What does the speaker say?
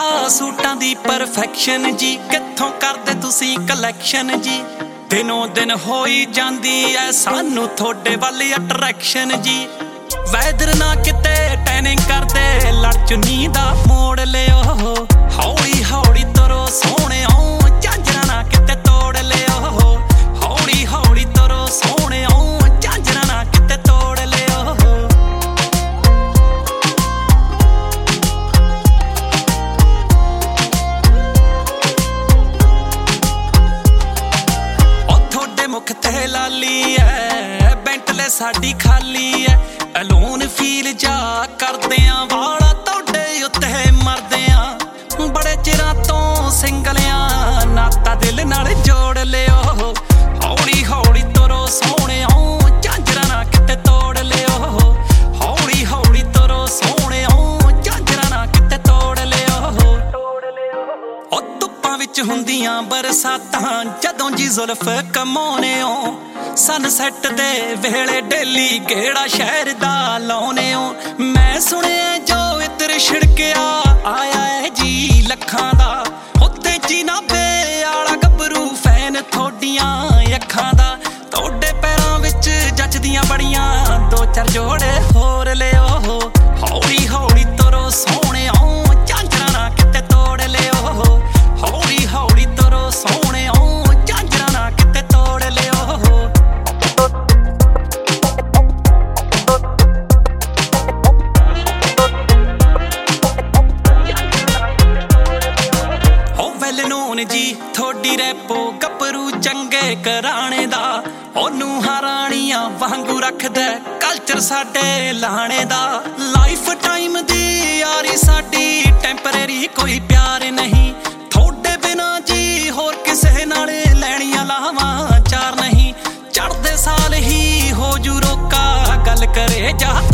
सूटां दी perfection जी कित्थों करदे तुसीं collection जी। दिनों दिन होई जांदी ऐ सानू थोड़े वाली अट्रैक्शन जी। वैदर ना किते टैनिंग करदे लड़ चुन्नी दा मोड़ लियो। हौली हौली तरो सोहणिया झांजरा ना किते तोड़ लियो। हौली हौली तरो सोहणिया झांजरा ना किते तोड़ लियो। मुख ते लाली है बेंटले साडी खाली है। अलोन फील जा करदे आ वाला तोड़े उत्ते मरदे आ। बड़े चिरां तो सिंगलिया नाता दिल नाल जोड़ लियो। हौली हौली तरो सोहणिया झांजरा ना किते तोड़ लियो। हौली हौली तरो सोहणिया झांजरा ना किते तोड़ लियो। ओ धुप्पां विच हुंदियां बरसातां जदों जी जुल्फ कमाउने हो। सनसैट दे वेले डेली गेड़ा शहर दा लाउने हो। मैं सुनिया जो इधर छिड़किया आया है जी लखां दा। उत्ते जी नाभे आला गबरू फैन थोड़ियां अखां दा। तोड़े पैरां विच जचदियां बड़ियां दो चार जोड़े होर लियो। हौली हौली तरो सोहणिया झांजरा ना किते तोड़ लियो। हौली हौली तरो सोहणिया झांजरा ना किते तोड़ लियो। जी थोड़ी रैपो गबरू चंगे कराने दा। ओनू हारानियां वांगू रखदे कल्चर साडे लाने दा। लाइफ टाइम दी यारी साडी टैंपरेरी कोई प्यार नहीं। थोड़े बिना जी होर किसे नाल लैणियां लावां चार नहीं। चढ़दे साल ही हो जू रोका गल करे जा